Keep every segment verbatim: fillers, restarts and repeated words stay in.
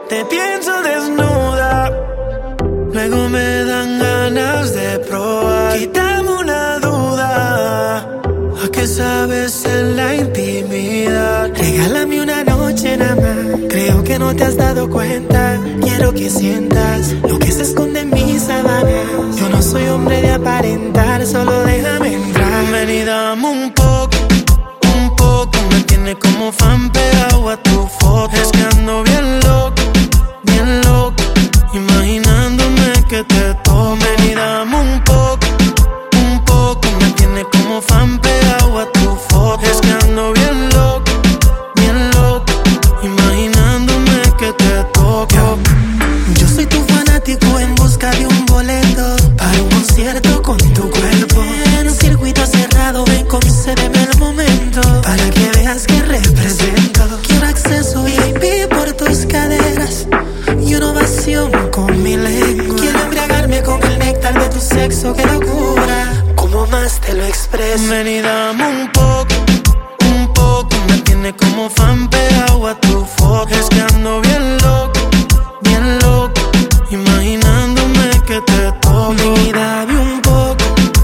Te pienso desnuda, luego me dan ganas de probar. Quítame una duda, ¿a qué sabes en la intimidad? Regálame una noche nada más, creo que no te has dado cuenta. Quiero que sientas lo que se esconde en mis sábanas. Yo no soy hombre de aparentar, solo déjame entrar. Ven y dame un poco, un poco. Me tiene como fan pegado a tu foto. Es que ando bien loco, bien loco, imaginándome que te toco. Ven y dame un poco, un poco. Me tiene como fan pegado a tu foto. Es que ando bien loco, bien loco, imaginándome que te toco. Yo soy tu fanático en busca de un boleto para un concierto con tu cuerpo. En un circuito cerrado, ven, concédeme el momento para que veas que represento. Quiero acceso V I P por tus caderas y una ovación con mi lengua. Quiero embriagarme con el néctar de tu sexo, qué locura, ¿cómo más te lo expreso? Ven y dame un poco, un poco. Me tiene como fan pegado a tu foto. Es que ando bien loco, bien loco, imaginándome que te toco. Ven y dame un poco,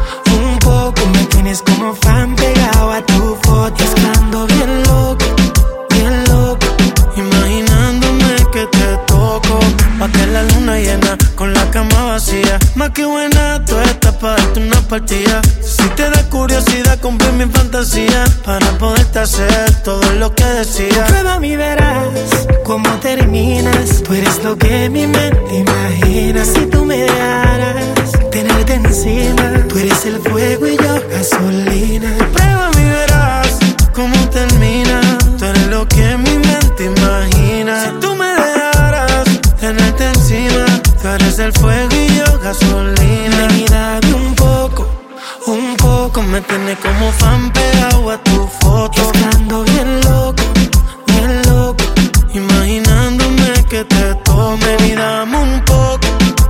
un poco. Me tienes como fan pegado a tu foto. Es que ando bien loco, bien loco, imaginándome que te toco. Pa' que la luna llena con la cama vacía. Más que buena, tú estás pa' darte una partida. Si te da curiosidad, compré mi fantasía para poderte hacer todo lo que decía. Prueba y verás cómo terminas. Tú eres lo que mi mente imagina. Si tú me dejaras tenerte encima, tú eres el fuego y yo gasolina. Prueba y verás cómo termina. Tú eres lo que mi mente imagina. Si tú me dejaras tenerte encima, tú eres el fuego y yo gasolina. Ven y dame un poco, un poco. Me tiene como fan pegado a tu foto. Es que ando bien loco, bien loco, imaginándome que te toco. Ven y dame un poco,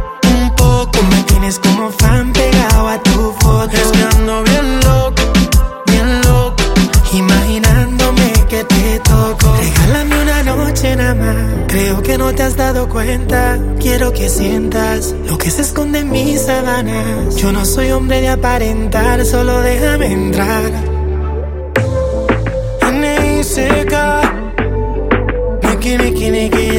un poco. Me tienes como fan pegado a tu foto. Es que ando bien loco, bien loco, imaginándome que te toco. Regálame una noche nada más, creo que no te has dado cuenta. Quiero que sientas lo que se esconde en mis sábanas. Yo no soy hombre de aparentar, solo déjame entrar. N I C K, Niki, Niki, Niki.